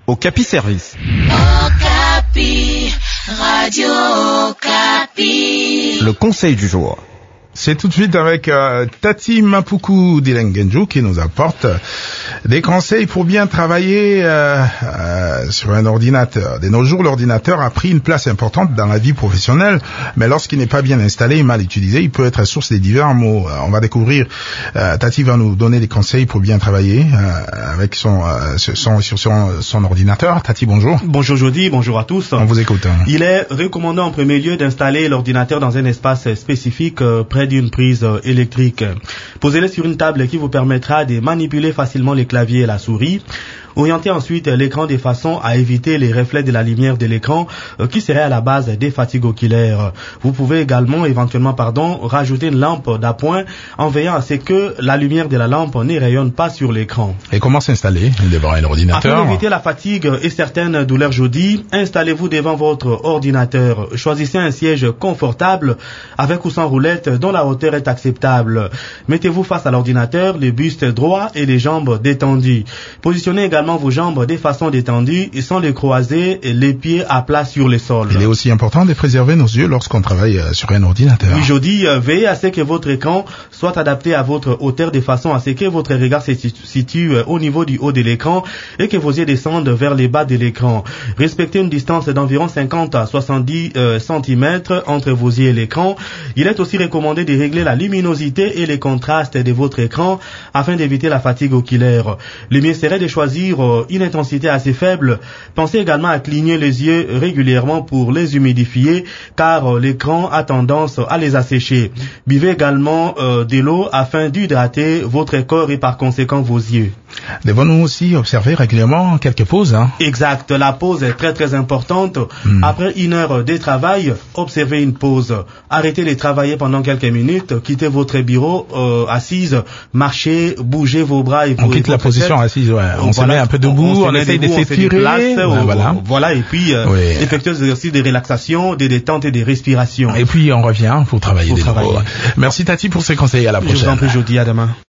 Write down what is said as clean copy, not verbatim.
Okapi Service. Okapi, Radio Okapi. Le conseil du jour. C'est tout de suite avec Tati Mapuku Dilengenju qui nous apporte des conseils pour bien travailler sur un ordinateur. De nos jours, l'ordinateur a pris une place importante dans la vie professionnelle, mais lorsqu'il n'est pas bien installé et mal utilisé, il peut être source de divers maux. On va découvrir, Tati va nous donner des conseils pour bien travailler avec son ordinateur. Tati, bonjour. Bonjour Jody, bonjour à tous. On vous écoute. Il est recommandé en premier lieu d'installer l'ordinateur dans un espace spécifique près d'une prise électrique. Posez-le sur une table qui vous permettra de manipuler facilement les claviers et la souris. Orientez ensuite l'écran de façon à éviter les reflets de la lumière de l'écran qui serait à la base des fatigues oculaires. Vous pouvez également rajouter une lampe d'appoint en veillant à ce que la lumière de la lampe ne rayonne pas sur l'écran. Et comment s'installer devant un ordinateur? Afin d'éviter la fatigue et certaines douleurs jeudi, installez-vous devant votre ordinateur. Choisissez un siège confortable avec ou sans roulette dont la hauteur est acceptable. Mettez-vous face à l'ordinateur, le buste droit et les jambes détendues. Positionnez également vos jambes de façon détendue et sans les croiser et les pieds à plat sur le sol. Il est aussi important de préserver nos yeux lorsqu'on travaille sur un ordinateur. Oui, je dis, veillez à ce que votre écran soit adapté à votre hauteur de façon à ce que votre regard se situe au niveau du haut de l'écran et que vos yeux descendent vers les bas de l'écran. Respectez une distance d'environ 50 à 70 cm entre vos yeux et l'écran. Il est aussi recommandé de régler la luminosité et les contrastes de votre écran afin d'éviter la fatigue oculaire. Le mieux serait de choisir une intensité assez faible. Pensez également à cligner les yeux régulièrement pour les humidifier car l'écran a tendance à les assécher. Buvez également de l'eau afin d'hydrater votre corps et par conséquent vos yeux. Devons-nous aussi observer régulièrement quelques pauses, Exact, la pause est très très importante. Après une heure de travail, observez une pause. Arrêtez de travailler pendant quelques minutes, quittez votre bureau assise, marchez, bougez vos bras et vos... On quitte la position assise, ouais. On se met un peu debout, on essaye de s'étirer. Voilà, et puis effectuez des exercices de relaxation, de détente et de respiration. Et puis on revient pour travailler de nouveau. Merci Tati pour ces conseils, à la prochaine. Je vous en prie, Jody, à demain.